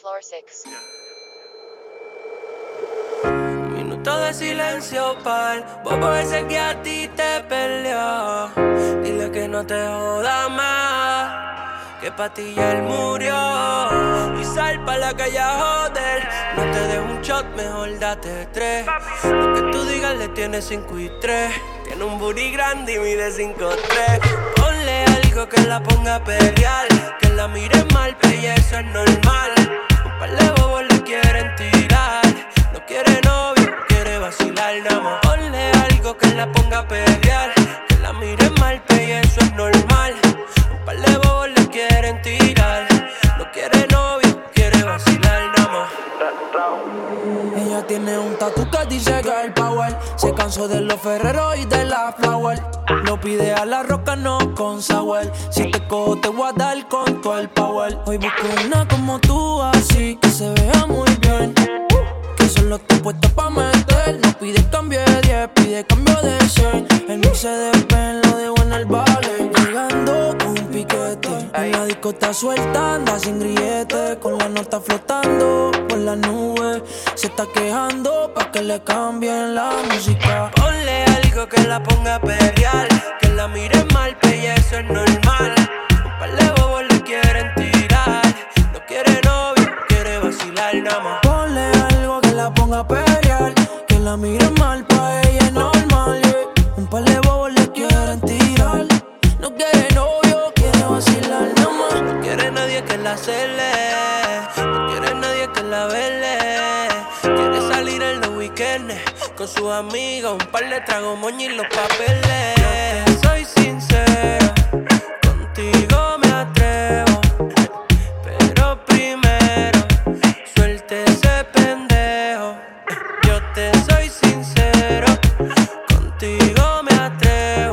Floor 6. Minuto de silencio pa'l bobo ese que a ti te peleó. Dile que no te joda más, que pa' ti ya él murió. Y sal pa' la calle a joder. No te des un shot, mejor date 3. Lo que tú digas le tiene 5 y 3. Tiene un booty grande y mide 5'3". Ponle algo que la ponga a pelear, que la mire mal, pero eso es normal. Un par de bobos le quieren tirar. No quiere novio, quiere vacilar nada más. Ponle algo que la ponga a pelear, que la mire mal, pero eso es normal. Un par de bobos le quieren tirar. No quiere novio, quiere vacilar nada más. Ella tiene un tatu que dice girl power. Se cansó de los ferreros y de la flower. Lo pide a la roca, no con sour. Si te cojo te voy a dar con todo el power. Hoy busco una como tú, así que se vea muy bien, que solo estoy puesta pa' meter. No pide cambio de 10, pide cambio de 100. El mix se despen, lo dejo en el vale. Llegando con un piquete, en la disco está suelta, anda sin grillete. Con la nota flotando por la nube. Se está quejando pa' que le cambien la música. Ponle algo que la ponga a pelear, que la mire mal, pero eso es normal. Un par de bobos le quieren tirar. No quiere novio, quiere vacilar nada más. Ponle algo que la ponga a pelear, que la mire mal, pa' ella es normal, yeah. Un par de bobos le quieren tirar. No quiere novio, quiere vacilar nada más. No quiere nadie que la cele, no quiere nadie que la vele. Quiere salir en los weekends con sus amigos, un par de tragos, moño y los papeles. Yo te soy sincero, contigo me atrevo, pero primero suelte ese pendejo. Yo te soy sincero, contigo me atrevo,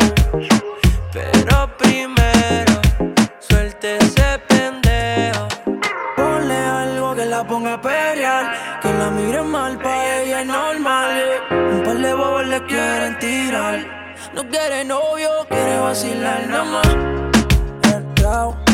pero primero suelte ese pendejo. Ponle algo que la ponga a pelear, que la mire mal, pa' ella es normal, yeah. Un par de bobos le quieren tirar. No quiere novio, quiere vacilar nada más.